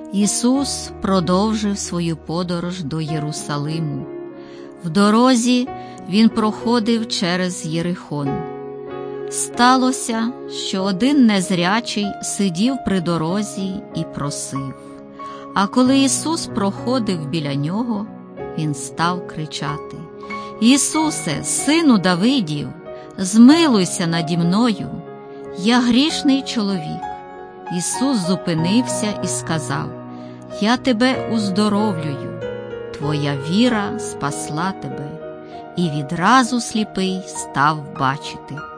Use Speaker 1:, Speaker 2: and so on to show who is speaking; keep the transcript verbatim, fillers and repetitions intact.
Speaker 1: Ісус продовжив свою подорож до Єрусалиму. В дорозі Він проходив через Єрихон. Сталося, що один незрячий сидів при дорозі і просив. А коли Ісус проходив біля нього, він став кричати: «Ісусе, Сину Давидів, змилуйся наді мною, я грішний чоловік». Ісус зупинився і сказав: «Я тебе уздоровлюю, твоя віра спасла тебе». І відразу сліпий став бачити.